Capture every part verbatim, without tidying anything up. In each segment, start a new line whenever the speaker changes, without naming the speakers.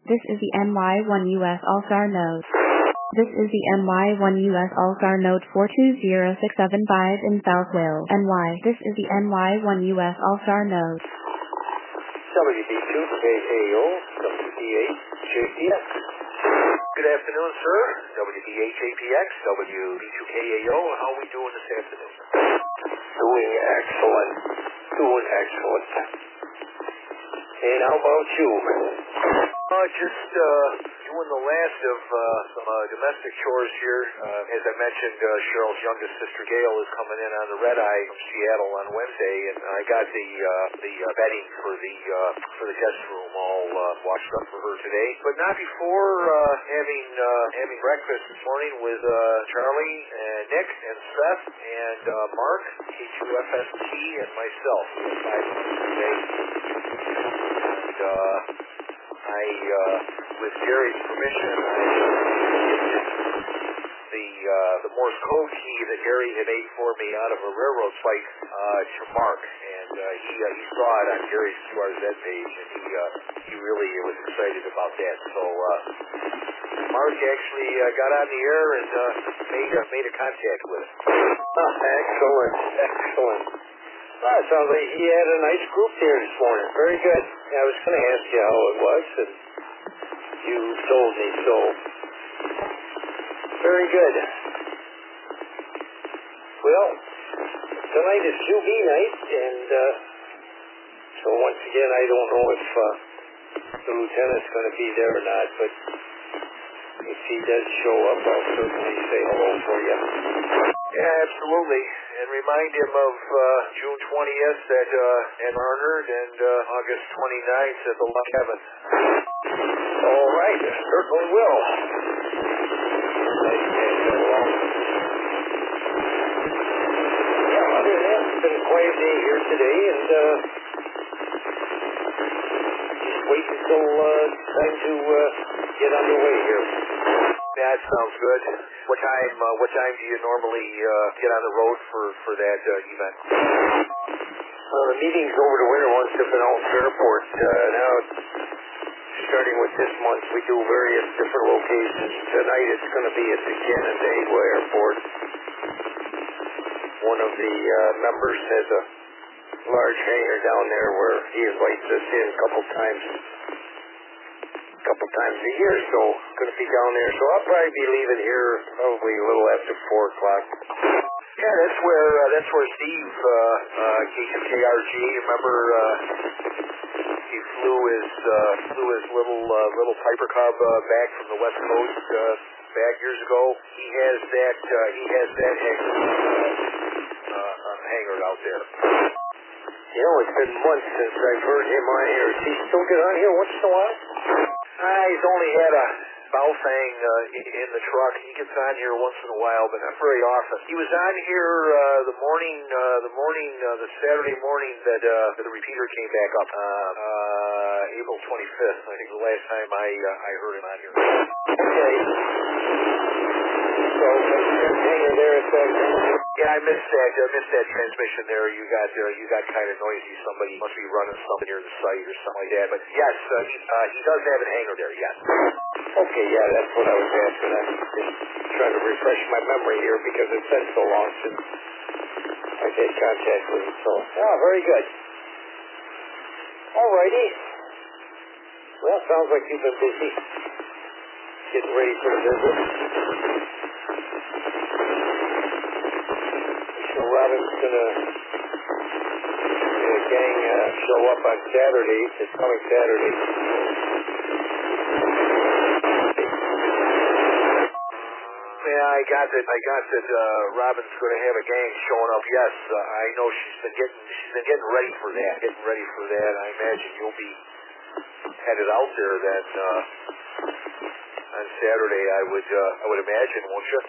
This is the N Y one U S All-Star node. This is the N Y one U S All-Star node four two zero six seven five in South Wales, N Y. This is the N Y one U S All-Star node.
W B two K A O, W B eight J P X.
Good afternoon, sir. W B eight J P X, W B two K A O. How are we doing this afternoon?
Doing excellent. Doing excellent. And how about you?
Uh, just uh, doing the last of uh, some uh, domestic chores here. Uh, as I mentioned, uh, Cheryl's youngest sister Gail is coming in on the red eye from Seattle on Wednesday, and I got the uh, the uh, bedding for the uh, for the guest room all uh, washed up for her today, but not before uh, having uh, having breakfast this morning with uh, Charlie and Nick and Seth and uh, Mark, K two F S T, and myself. We had five minutes today, and. Uh, I, uh, with Jerry's permission, I gifted the, uh, the Morse code key that Gary had made for me out of a railroad fight, uh, to Mark. And, uh, he, uh, he saw it on Gary's Q R Z page, and he, uh, he really was excited about that. So, uh, Mark actually, uh, got on the air and, uh, made, uh, made a contact with it.
Oh, excellent, excellent. Well, it sounds like he had a nice group there this morning. Very good. I was going to ask you how it was, and you told me so. Very good. Well, tonight is Q B night, and uh, so once again, I don't know if uh, the lieutenant's going to be there or not, but if he does show up, I'll certainly say hello for you.
Yeah, absolutely. And remind him of uh, June twentieth at uh, Ann Arnold and uh, August twenty-ninth at the Loch Heaven.
All right, certainly will. Nice to get along. Yeah, other than that, it's been a quiet day here today, and uh, just wait until uh, time to uh, get underway here.
That sounds good. What time? Uh, what time do you normally uh, get on the road for for that uh, event?
Well, the meeting's over the winter months up in Alton Airport. Uh, now, starting with this month, we do various different locations. Tonight, it's going to be at the Canandaigua Airport. One of the uh, members has a large hangar down there where he invites us in a couple times. couple times a year, so going to be down there. So I'll probably be leaving here probably a little after four o'clock.
Yeah, that's where uh, that's where Steve uh, uh, K two K R G. Remember, uh, he flew his uh, flew his little uh, little Piper Cub uh, back from the West Coast uh, back years ago. He has that uh, he has that hangar uh, uh, hangar out there.
You know, it's been months since I've heard him on here. Does he still get on here once in a while?
Uh, he's only had a Baofeng uh, in, in the truck. He gets on here once in a while, but not very often. He was on here uh, the morning, uh, the morning, uh, the Saturday morning that uh, the repeater came back up. Uh, uh, April twenty-fifth, I think, the last time I uh, I heard him on here.
Okay. So, hangar there at that.
Yeah, I missed that. I missed that transmission there. You got uh, you got kind of noisy. Somebody must be running something near the site or something like that. But yes, uh, he, uh, he does have a hangar there. Yes.
Okay, yeah, that's what I was asking. I'm just trying to refresh my memory here because it's been so long since I've had contact with him. So, yeah, very good. All righty. Well, sounds like you've been busy getting ready for the visit. So Robin's going to get a gang uh, show up on Saturday, this coming Saturday.
Yeah, I got that. I got that. Uh, Robin's going to have a gang showing up. Yes, uh, I know she's been getting. She's been getting ready for that. Getting ready for that. I imagine you'll be headed out there then uh, on Saturday. I would. Uh, I would imagine, won't you?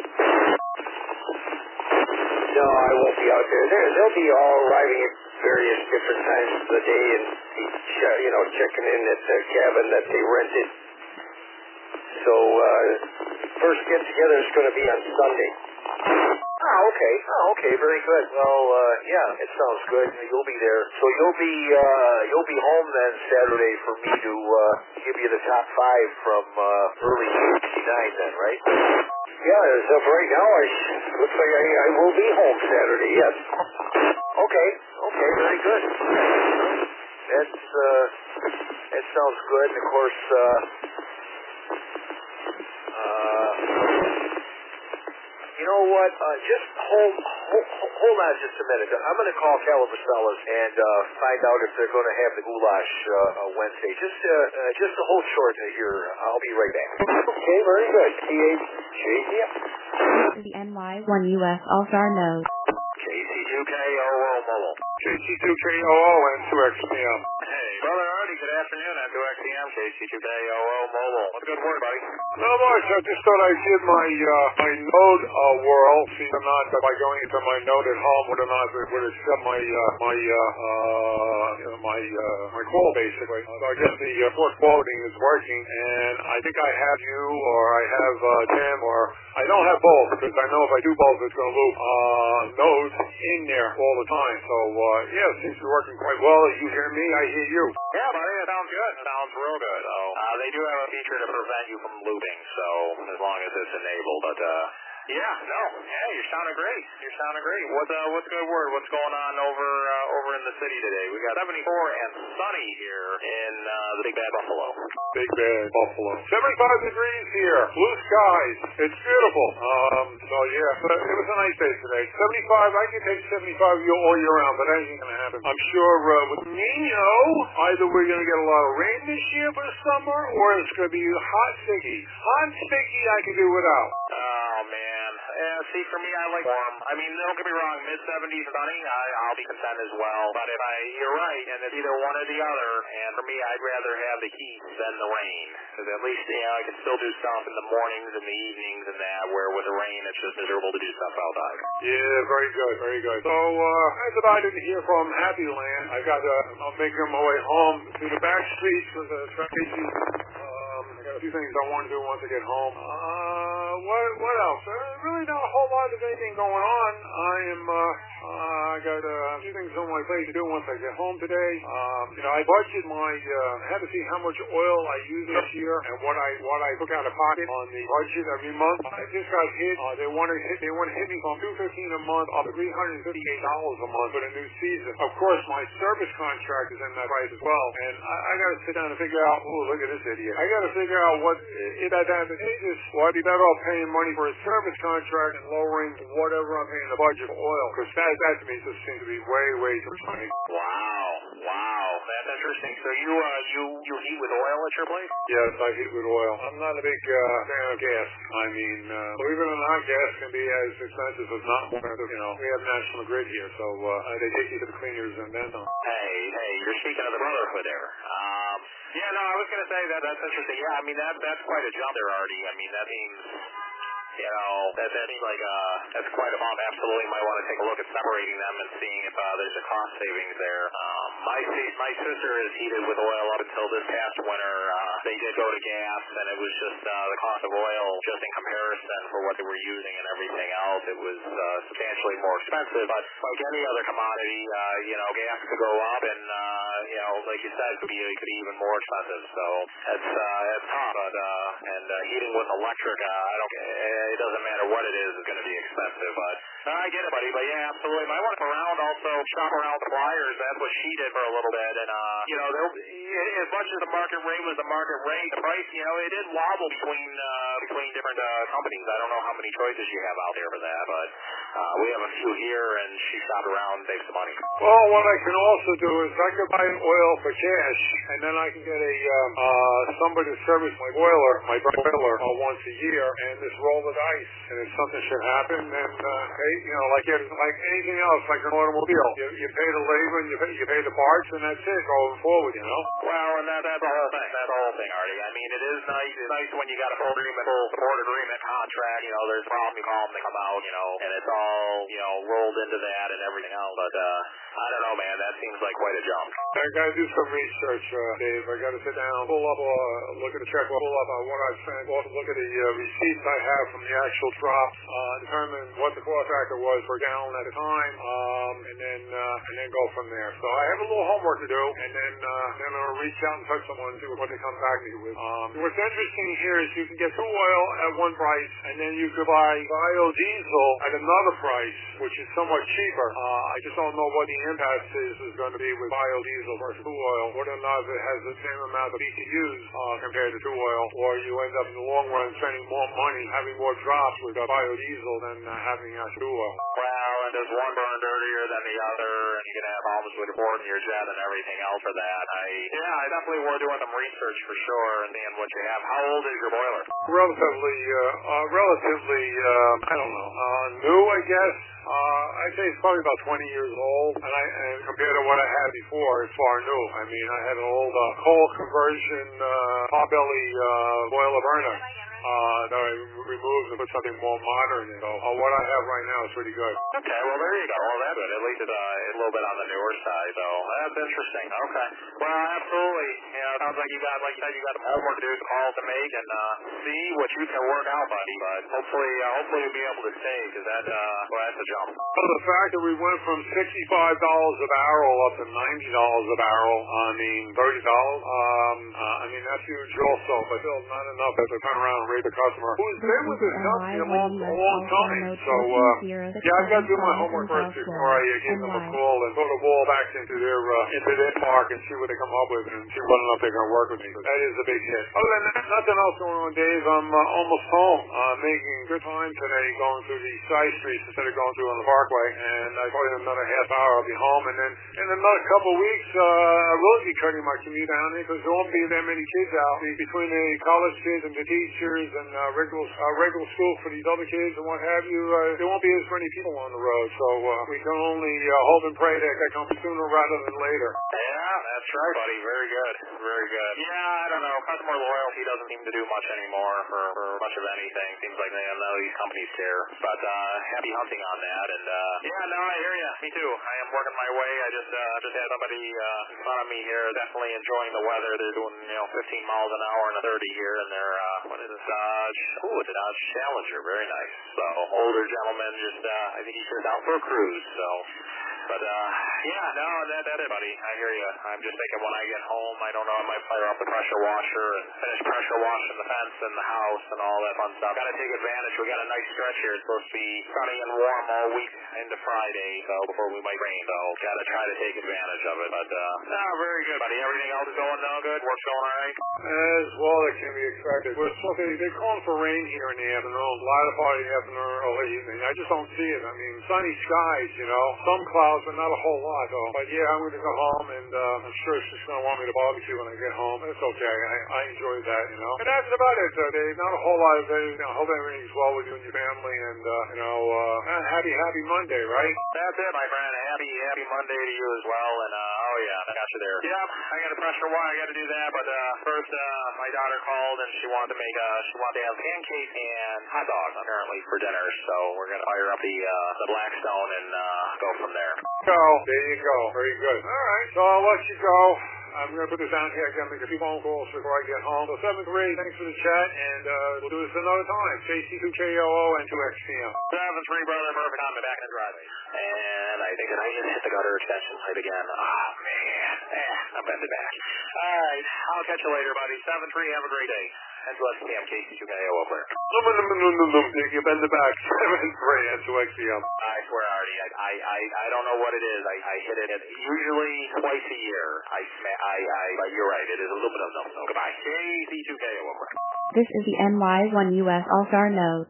No, I won't be out there. They're, they'll be all arriving at various different times of the day and, you know, checking in at the cabin that they rented. So, uh, first get-together is going to be on Sunday.
Ah, Ah, okay. Ah, okay. Very good. Well, uh, yeah, it sounds good. You'll be there. So you'll be uh, you'll be home then Saturday for me to uh, give you the top five from uh, early sixty-nine then, right?
Yeah, as of right now, I looks like I, I will be home Saturday. Yes.
Okay. Okay. Very good. That's uh, that sounds good. And of course, uh, uh, you know what? Uh, just hold, hold hold on just a minute. I'm going to call Calabasellas and uh, find out if they're going to have the goulash uh, uh, Wednesday. Just uh, uh, just to hold short here. I'll be right back.
Okay, very good. C H J T M.
This is the N Y one U S All-Star node.
J C two K O O Mobile.
J C two K O O and two X P M.
Hey, Brother Artie, good afternoon. I'm two X P M, J C two K O O Mobile. What's a good word, buddy?
Not much. I just thought I'd give my uh, my node uh, whirl, see or not that by going into my node at home, whether or not it would have shut my uh, my uh, uh, you know, my uh, my call basically. Uh, so I guess the uh, port quoting is working, and I think I have you or I have uh, Tim or I don't have both because I know if I do both, it's going to loop uh, nodes in there all the time. So uh, yeah, it seems to be working quite well. You hear me, I hear you.
Yeah, buddy, that sounds good. That sounds real good. Oh, uh, they do have a feature to prevent you from looping, so as long as it's enabled. But uh, yeah, no, yeah, you're sounding great. You're sounding great. What uh, what's good word? What's going on over uh, over in the city today? We got seventy-four and sunny here in uh, the Big Bad Buffalo.
Big Bad Buffalo. seventy-five degrees here. Blue skies. It's beautiful. Um, so yeah, but it was a nice day today. seventy-five, I can take seventy-five all year round, but that ain't going to happen. I'm sure uh, with Nino, either we're going to get a lot of rain this year for the summer, or it's going to be hot sticky. Hot sticky I can do without.
Oh, man. Yeah, see, for me, I like warm. I mean, don't get me wrong, mid-seventies sunny, I, I'll be content as well. But if I, you're right, and it's either one or the other, and for me, I'd rather have the heat than the rain. Because at least, you know, I can still do stuff in the mornings and the evenings and that, where with the rain, it's just miserable to do stuff outside.
Yeah, very good, very good. So, uh, as if I didn't hear from Happy Land, I got to, I'm making my way home through the back streets with the Tracy. Um, I got a few things I want to do once I get home. Uh, what, what else? Uh, really not a whole lot of anything going on. I am, uh, uh, I got uh, a few things on my plate to do once I get home today. Um, you know, I budgeted my, uh, I had to see how much oil I use this year and what I, what I took out of pocket on the budget every month. I just got hit, uh, they want to hit, they want to hit me from two fifteen a month up to three hundred fifty-eight dollars a month for the new season. Of course, my service contract is in that price as well. And I, I got to sit down and figure out, oh, look at this idiot. I got to figure out what, if that's advantageous, well, I'd be better off paying money for a service contract and lowering whatever I'm paying the budget for oil. Because that, that to me just seems to be way, way too much money.
Wow, wow, that's interesting. So you, uh, you, you heat with oil at your place?
Yes, I heat with oil. I'm not a big uh, fan of gas. I mean, uh, believe it or not, gas can be as expensive as not. You know, we have National Grid here, so uh, they take you to the cleaners and then some.
Hey, hey, you're speaking of the brotherhood there. Um, yeah, no, I was going to say that that's interesting. Yeah, I mean, that that's quite a jump there, Artie. I mean, that means, you know, that, that seems like uh, that's quite a bump. Absolutely might want to take a look at separating them and seeing if uh, there's a cost savings there. Um, my my sister is heated with oil up until this past winter. Uh, they did go to gas, and it was just uh, the cost of oil, just in comparison for what they were using and everything else, it was uh, substantially more expensive. But like any other commodity, uh, you know, gas could go up, and uh, you know, like you said, it could be it could be even more expensive. So it's uh, it's tough. But uh, and uh, heating with electric, uh, I don't. It doesn't matter what it is, it's going to be expensive. But uh, I get it, buddy. But yeah, absolutely. Might want to go around also shop around suppliers. That's what she did for a little bit, and uh, you know, there, as much as the market rate was the market rate, the price, you know, it did wobble between uh, between different uh, companies. I don't know how many choices you have out there for that, but uh, we have a few here, and she shopped around, saved some money.
Well, what I can also do is I can buy oil for cash, and then I can get a um, uh, somebody to service my boiler, my boiler, uh, once a year, and just roll the dice. And if something should happen, then uh, hey, you know, like it, like anything else, like an automobile, you, you pay the labor and you pay, you pay the parts, and that's it going forward. You know.
Well, and that, that's the whole thing. That's the whole thing, Artie. I mean, it is nice. It's nice when you got a full agreement, full
typical support agreement contract, you know, there's a problem, you call them, they come out, you know, and it's all, you know, rolled into that and everything else. But, uh, I don't know, man, that seems like quite a jump.
I got to do some research, uh, Dave. I got to sit down, pull up, uh, look at the check, pull up uh, what I've spent, also look at the uh, receipts I have from the actual drops, uh, determine what the cost factor was per gallon at a time, um, and then uh, and then go from there. So I have a little homework to do, and then uh, then I'll reach out and touch someone and see what they come back to me with. Um, what's interesting here is you can get crude oil at one price, and then you could buy biodiesel at another price, which is somewhat cheaper. Uh, I just don't know what the impact is, is going to be with biodiesel versus crude oil, whether or not it has the same amount of B T Us uh, compared to crude oil, or you end up in the long run spending more money, having more drops with uh, biodiesel than uh, having uh, crude oil.
Well, and does one burn dirtier than the other, and you can have problems with reporting your jet and everything else for that. I yeah, I definitely were doing some research for sure and seeing what you have. How old is your boiler?
Relatively, uh, uh, relatively, uh, I don't know, uh, new, I guess. Uh, I'd say it's probably about twenty years old, and, I, and compared to what I had before, it's far new. I mean, I had an old uh, coal conversion uh, potbelly uh, boiler burner uh, that I removed and put something more modern in. So uh, what I have right now is pretty good.
Okay, well there you go. Well, that's good. At least it's uh, a little bit on the newer side, so that's interesting. Okay. Well, absolutely. You know, it sounds like you got, like you said, you got some homework to do, some calls to make, and uh, see what you can work out, buddy. But hopefully, uh, hopefully you'll be able to stay, because that, uh, well, that's a jump.
Well, the fact that we went from sixty-five dollars a barrel up to ninety dollars a barrel, I mean, thirty dollars, um, uh, I mean, that's huge also, but still not enough to turn around and rate the customer who's been with this company a long, a long time. So, uh, yeah, I've got to do my homework first before I uh, give them a call and throw the ball back into their, uh, into their park and see what they come up with and see whether or not they're going to work with me. But that is a big hit. Other than that, nothing else going on, Dave. I'm uh, almost home, uh, making good time today going through the side streets instead of going through on the parkway, and I probably in another half hour I'll be home, and then in another couple of weeks uh, I will be cutting my commute down here because there won't be that many kids out between the college kids and the teachers and uh, regular uh, regular school for these other kids and what have you. Uh, there won't be as many people on the road, so uh, we can only uh, hope and pray that that comes sooner rather than later.
Yeah, that's right, buddy. Very good. Very good. Yeah, I don't know. Customer loyalty doesn't seem to do much anymore for, for much of anything. Seems like they, none of these companies care. But uh, happy hunting on that. And uh, yeah, no, I hear you. Me too. I am working my way. I just uh, just had somebody uh, in front of me here definitely enjoying the weather. They're doing, you know, fifteen miles an hour and a thirty here, and they're, uh, what is it, Dodge? Oh, it's a Dodge Challenger. Very nice. So, older gentleman just, uh, I think he's just out for a cruise. So, but, uh, yeah, no, that, that is, buddy. I hear you. I'm just thinking when I get home, I don't know, I might fire up the pressure washer and finish pressure washing the fence and the house and all that fun stuff. Got to take advantage. We got a nice stretch here. It's supposed to be sunny and warm all week into Friday, so before we might rain, so got to try to take advantage of it. But, uh, no, very good, buddy. Everything else is going now good? Work's going all right?
As well as can be expected. We're supposed to, they're calling for rain here in the afternoon, latter part of the afternoon or early evening. I just don't see it. I mean, sunny skies, you know, some clouds, but not a whole lot, though. But yeah, I'm going to go home, and uh, I'm sure she's going to want me to barbecue when I get home. It's okay. I, I enjoy that, you know. And that's about it, uh, Dave. Not a whole lot of days. You know, hope everything's well with you and your family, and, uh, you know, uh, happy, happy Monday, right?
That's it, my friend. Happy, happy Monday to you as well, and, uh, oh yeah, I got you there. Yeah, I got a pressure wire. I got to do that, but, uh, first, uh, my daughter called, and she wanted to make, uh, she wanted to have pancakes and hot dogs, apparently, for dinner, so we're going to fire up the, uh, the Blackstone and, uh, go from there.
Go. There you go. Very good. All right, so I'll let you go. I'm going to put this down here. I got to make a few phone calls before I get home. So seven three, thanks for the chat, and uh, we'll do this another time. J C two K O O and two X P M.
seven three, brother. Perfect. I'm back in the driveway. And I think that I just hit the gutter extension pipe again. Oh, man. Eh, I'm bending back. All right. I'll catch you later, buddy. seven three, have a great day. And two X P M, K C two K O O player.
No, no, no, no, no, no. You bend the back. seven three and two X P M.
I swear, Artie, I, I, I, I don't know what it is. I, I hit it usually twice a year. I, I, I, but you're right. It is a little bit of no, no. Goodbye. K C two K O O player.
This is the N Y one U S All-Star Node.